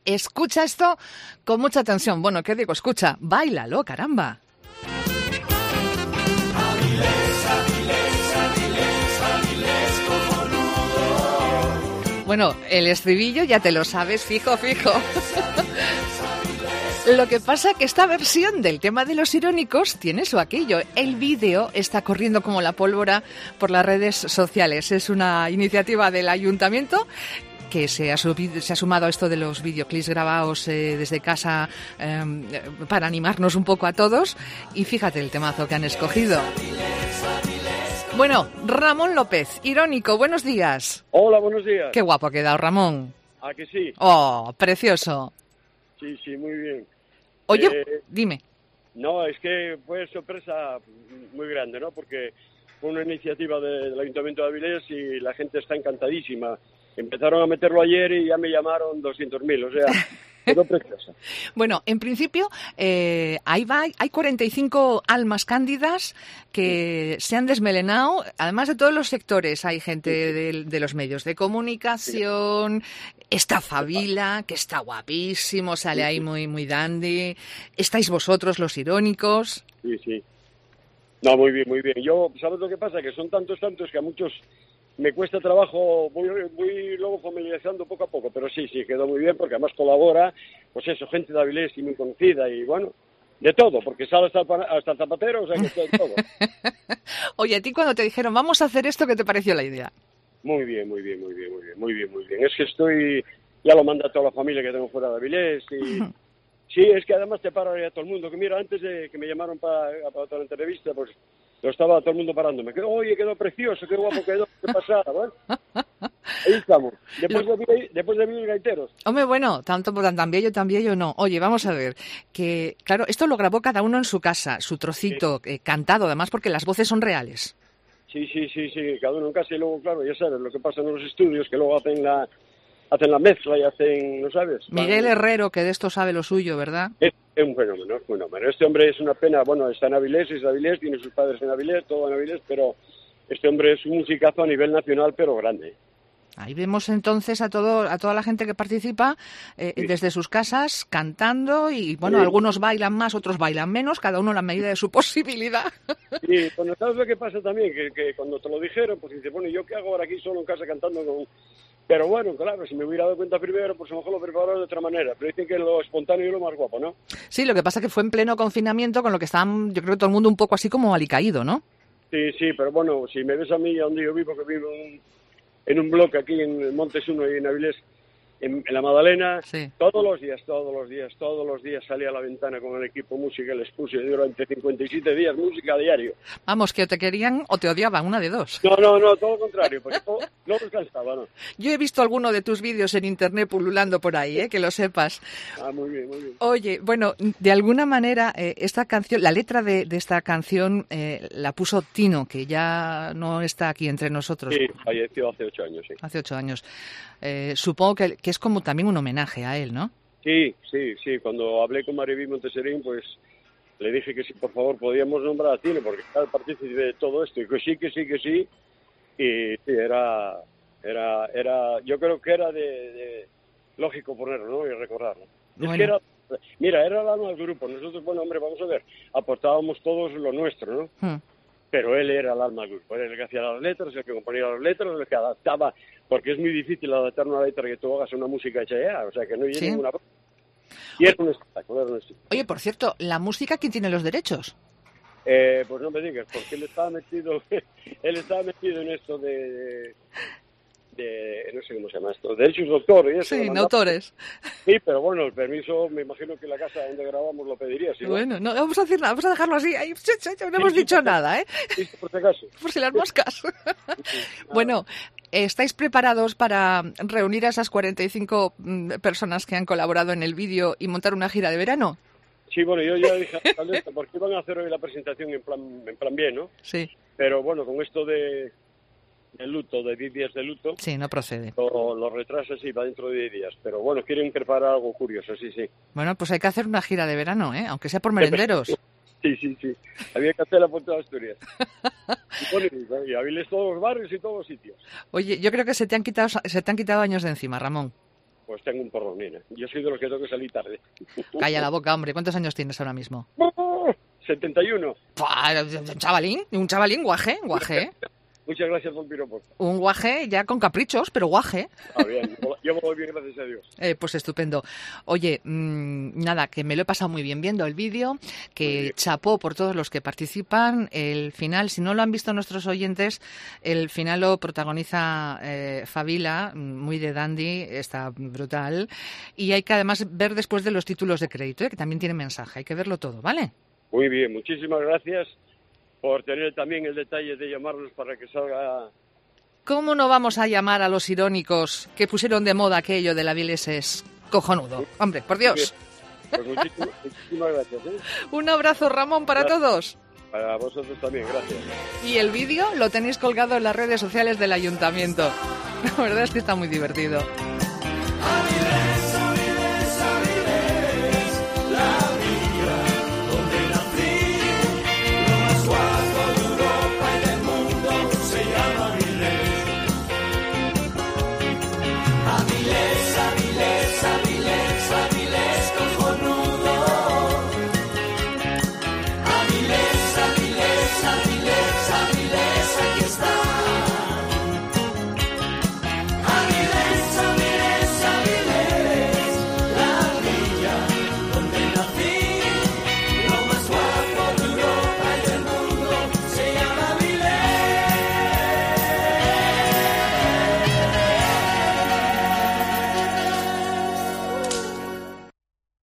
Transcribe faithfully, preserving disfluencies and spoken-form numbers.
Escucha esto con mucha atención. Bueno, ¿qué digo? Escucha, báilalo, caramba. Bueno, el estribillo ya te lo sabes, fijo, fijo. Lo que pasa que esta versión del tema de los irónicos tiene su aquello. El vídeo está corriendo como la pólvora por las redes sociales. Es una iniciativa del ayuntamiento que se ha, subido, se ha sumado a esto de los videoclips grabados eh, desde casa eh, para animarnos un poco a todos. Y fíjate el temazo que han escogido. Bueno, Ramón López, irónico, buenos días. Hola, buenos días. Qué guapo ha quedado, Ramón. ¿A que sí? Oh, precioso. Sí, sí, muy bien. Oye, eh, dime. No, es que fue sorpresa muy grande, ¿no? Porque fue una iniciativa de, del Ayuntamiento de Avilés y la gente está encantadísima. Empezaron a meterlo ayer y ya me llamaron doscientos mil, o sea, quedó preciosa. Bueno, en principio, eh, ahí va, hay cuarenta y cinco almas cándidas que se han desmelenado, además de todos los sectores. Hay gente de, de los medios de comunicación, está Fabila, que está guapísimo, sale ahí muy, muy dandy. Estáis vosotros, los irónicos. Sí, sí. No, muy bien, muy bien. Yo, ¿sabes lo que pasa? Que son tantos, tantos que a muchos me cuesta trabajo, voy, voy luego familiarizando poco a poco, pero sí, sí, quedó muy bien, porque además colabora, pues eso, gente de Avilés y muy conocida, y bueno, de todo, porque sale hasta el, hasta el zapatero, o sea que está de todo. Oye, a ti cuando te dijeron, vamos a hacer esto, ¿qué te pareció la idea? Muy bien, muy bien, muy bien, muy bien, muy bien, muy bien. Es que estoy, ya lo manda toda la familia que tengo fuera de Avilés, y sí, es que además te para a todo el mundo, que mira, antes de que me llamaron para, para toda la entrevista, pues lo estaba todo el mundo parándome. Oye, quedó precioso, qué guapo quedó, qué pasada, bueno. Ahí estamos, después de, después de mil gaiteros. Hombre, bueno, tanto tan viejo, tan viejo no. Oye, vamos a ver, que claro, esto lo grabó cada uno en su casa, su trocito, sí. eh, cantado además, porque las voces son reales. Sí, sí, sí, sí, cada uno en casa y luego, claro, ya sabes, lo que pasa en los estudios, que luego hacen la hacen la mezcla y hacen, ¿no sabes? Miguel Herrero, que de esto sabe lo suyo, ¿verdad? Es, es un fenómeno, es un fenómeno. Este hombre es una pena, bueno, está en Avilés, es de Avilés, tiene sus padres en Avilés, todo en Avilés, pero este hombre es un musicazo a nivel nacional, pero grande. Ahí vemos entonces a todo a toda la gente que participa eh, sí. desde sus casas cantando y, bueno, sí. algunos bailan más, otros bailan menos, cada uno a la medida de su posibilidad. Sí, bueno, ¿sabes lo que pasa también? Que, que cuando te lo dijeron, pues dices, bueno, ¿yo qué hago ahora aquí solo en casa cantando con...? Pero bueno, claro, si me hubiera dado cuenta primero, pues a lo mejor lo preparaba de otra manera. Pero dicen que lo espontáneo es lo más guapo, ¿no? Sí, lo que pasa es que fue en pleno confinamiento, con lo que estaban, yo creo que todo el mundo un poco así como alicaído, ¿no? Sí, sí, pero bueno, si me ves a mí, a donde yo vivo, que vivo en, en un bloque aquí en Montes uno y en Avilés, en, en la Madalena, sí. todos los días, todos los días, todos los días salía a la ventana con el equipo música y les puse durante cincuenta y siete días música a diario. Vamos, que o te querían o te odiaban, una de dos. No, no, no, todo lo contrario, porque todo, no descansaba, ¿no? Yo he visto alguno de tus vídeos en internet pululando por ahí, ¿eh? Que lo sepas. Ah, muy bien, muy bien. Oye, bueno, de alguna manera eh, esta canción, la letra de, de esta canción eh, la puso Tino, que ya no está aquí entre nosotros. Sí, falleció hace ocho años, sí. Hace ocho años. Eh, supongo que, que es como también un homenaje a él, ¿no? Sí, sí, sí. Cuando hablé con Mariví Monteserín, pues le dije que sí, por favor, podíamos nombrar a Tino, porque está el partícipe de todo esto. Y que sí, que sí, que sí. Y sí, era, era, era, yo creo que era de, de lógico ponerlo, ¿no? Y recordarlo. Bueno. Es que era, mira, era el alma del grupo. Nosotros, bueno, hombre, vamos a ver, aportábamos todos lo nuestro, ¿no? Hmm. Pero él era el alma del grupo, era el que hacía las letras, el que componía las letras, el que adaptaba, porque es muy difícil adaptar una letra que tú hagas una música hecha ya, o sea, que no hay ¿sí? ninguna... Y era un espectáculo, era un espectáculo. Oye, por cierto, ¿la música quién tiene los derechos? Eh, pues no me digas, porque él estaba metido, él estaba metido en esto de... de de, no sé cómo se llama esto, derechos de autor. Y eso sí, no autores. Sí, pero bueno, el permiso, me imagino que la casa donde grabamos lo pediría. ¿Sí, bueno, no vamos a decir nada, vamos a dejarlo así. Ahí, no hemos sí, dicho sí, nada, ¿eh? Sí, por si acaso. Por si las moscas. Sí, bueno, ¿estáis preparados para reunir a esas cuarenta y cinco personas que han colaborado en el vídeo y montar una gira de verano? Sí, bueno, yo ya dije a la porque iban a hacer hoy la presentación en plan, en plan bien, ¿no? Sí. Pero bueno, con esto de... el luto, de diez días de luto. Sí, no procede. Lo, lo retrasa, sí, va dentro de diez días. Pero bueno, quieren preparar algo curioso, sí, sí. Bueno, pues hay que hacer una gira de verano, ¿eh? Aunque sea por merenderos. Sí, sí, sí. Había que hacerla por toda Asturias. Y, bueno, y Avilés todos los barrios y todos los sitios. Oye, yo creo que se te han quitado, se te han quitado años de encima, Ramón. Pues tengo un porrón, mira. Yo soy de los que tengo que salir tarde. Calla la boca, hombre. ¿Cuántos años tienes ahora mismo? setenta y uno. Un chavalín, un chavalín guaje, guaje. Muchas gracias por el piropo. Un guaje ya con caprichos, pero guaje. Ah, bien. Yo me voy bien, gracias a Dios. Eh, pues estupendo. Oye, mmm, nada, que me lo he pasado muy bien viendo el vídeo, que chapó por todos los que participan. El final, si no lo han visto nuestros oyentes, el final lo protagoniza eh, Fabila, muy de dandy, está brutal. Y hay que además ver después de los títulos de crédito, ¿eh? Que también tiene mensaje, hay que verlo todo, ¿vale? Muy bien, muchísimas gracias por tener también el detalle de llamarnos para que salga... ¿Cómo no vamos a llamar a los irónicos que pusieron de moda aquello de la Vilese? Es cojonudo. Hombre, por Dios. Pues muchísimas, muchísimas gracias. ¿eh? Un abrazo, Ramón, para gracias. todos. Para vosotros también, gracias. Y el vídeo lo tenéis colgado en las redes sociales del Ayuntamiento. La verdad es que está muy divertido.